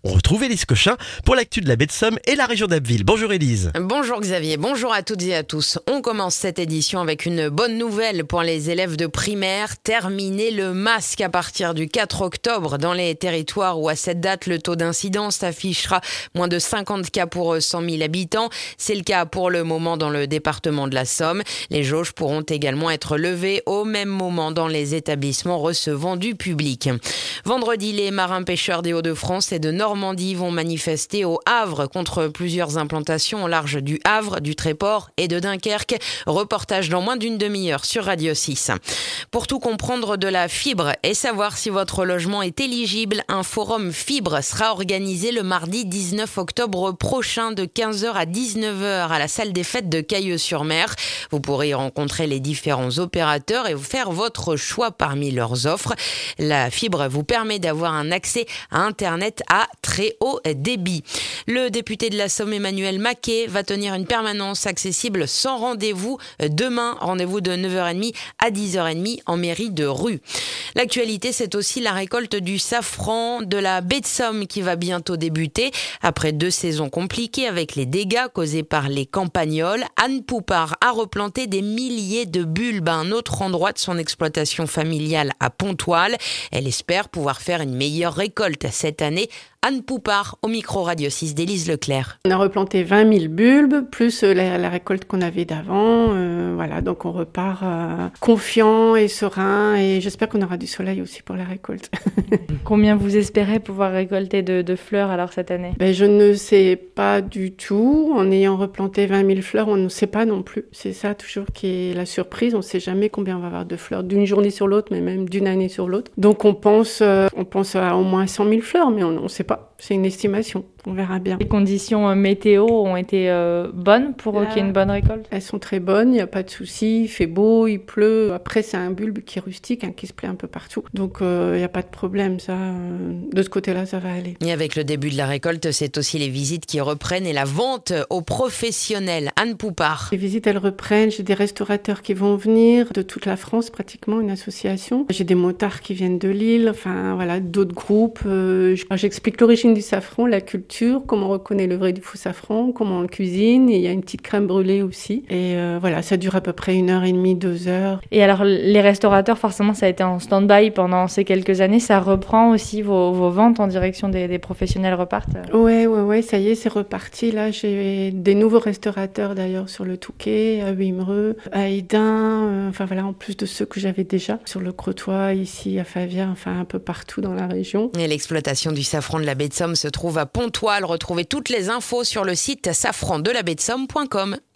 On retrouve Élise Cochin pour l'actu de la baie de Somme et la région d'Abbeville. Bonjour Élise. Bonjour Xavier, bonjour à toutes et à tous. On commence cette édition avec une bonne nouvelle pour les élèves de primaire. Terminer le masque à partir du 4 octobre dans les territoires où à cette date le taux d'incidence affichera moins de 50 cas pour 100 000 habitants. C'est le cas pour le moment dans le département de la Somme. Les jauges pourront également être levées au même moment dans les établissements recevant du public. Vendredi, les marins-pêcheurs des Hauts-de-France et de Normandie vont manifester au Havre contre plusieurs implantations au large du Havre, du Tréport et de Dunkerque. Reportage dans moins d'une demi-heure sur Radio 6. Pour tout comprendre de la fibre et savoir si votre logement est éligible, un forum fibre sera organisé le mardi 19 octobre prochain de 15h à 19h à la salle des fêtes de Cailleux-sur-Mer. Vous pourrez y rencontrer les différents opérateurs et faire votre choix parmi leurs offres. La fibre vous permet d'avoir un accès à Internet à très haut débit. Le député de la Somme, Emmanuel Maquet, va tenir une permanence accessible sans rendez-vous demain. Rendez-vous de 9h30 à 10h30 en mairie de Rue. L'actualité, c'est aussi la récolte du safran de la baie de Somme qui va bientôt débuter. Après 2 saisons compliquées avec les dégâts causés par les campagnols, Anne Poupard a replanté des milliers de bulbes à un autre endroit de son exploitation familiale à Pontoise. Elle espère pouvoir faire une meilleure récolte cette année. Anne Poupard au micro Radio 6 d'Élise Leclerc. On a replanté 20 000 bulbes, plus la récolte qu'on avait d'avant. Voilà, donc on repart confiant et serein et j'espère qu'on aura du soleil aussi pour la récolte. Combien vous espérez pouvoir récolter de fleurs alors cette année ? Je ne sais pas du tout. En ayant replanté 20 000 fleurs, on ne sait pas non plus. C'est ça toujours qui est la surprise. On ne sait jamais combien on va avoir de fleurs d'une journée sur l'autre, mais même d'une année sur l'autre. Donc on pense à au moins 100 000 fleurs, mais on ne sait pas. C'est une estimation, on verra bien. Les conditions météo ont été bonnes pour qu'il y ait une bonne récolte ? Elles sont très bonnes, il n'y a pas de souci, il fait beau, il pleut. Après, c'est un bulbe qui est rustique, qui se plaît un peu partout. Donc, il n'y a pas de problème, ça. De ce côté-là, ça va aller. Et avec le début de la récolte, c'est aussi les visites qui reprennent et la vente aux professionnels. Anne Poupard. Les visites, elles reprennent. J'ai des restaurateurs qui vont venir de toute la France, pratiquement, une association. J'ai des motards qui viennent de Lille, enfin, voilà, d'autres groupes. J'explique l'origine du safran, la culture, comment on reconnaît le vrai du faux safran, comment on le cuisine. Et il y a une petite crème brûlée aussi. Et voilà, ça dure à peu près 1h30, 2 heures. Et alors, les restaurateurs, forcément, ça a été en stand-by pendant ces quelques années. Ça reprend aussi vos ventes en direction des professionnels repartent ? Ouais, ça y est, c'est reparti. Là, j'ai des nouveaux restaurateurs d'ailleurs sur le Touquet, à Wimereux, à Hesdin, enfin voilà, en plus de ceux que j'avais déjà sur le Crotoy, ici à Favière, enfin un peu partout dans la région. Et l'exploitation du safran de la baie de Somme se trouve à Pontoise. Retrouvez toutes les infos sur le site safrandelabaiedesomme.com.